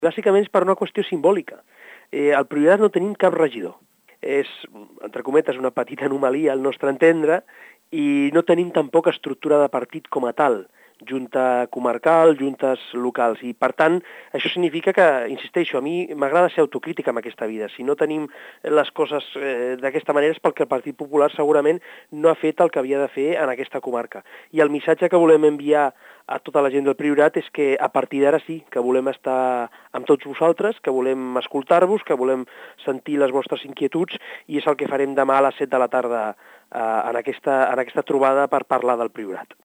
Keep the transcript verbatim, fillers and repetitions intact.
Bàsicament és per una qüestió simbòlica. Eh, al Priorat no tenim cap regidor. És, entre cometes, una petita anomalia al nostre entendre i no tenim tampoc estructura de partit com a tal, junta comarcal, juntes locals, i per tant això significa que, insisteixo, a mi m'agrada ser autocrítica en aquesta vida. Si no tenim les coses eh, d'aquesta manera és perquè el Partit Popular segurament no ha fet el que havia de fer en aquesta comarca. I el missatge que volem enviar a tota la gent del Priorat és que a partir d'ara sí, que volem estar amb tots vosaltres, que volem escoltar-vos, que volem sentir les vostres inquietuds, i és el que farem demà a les set de la tarda eh, en, aquesta, en aquesta trobada per parlar del Priorat.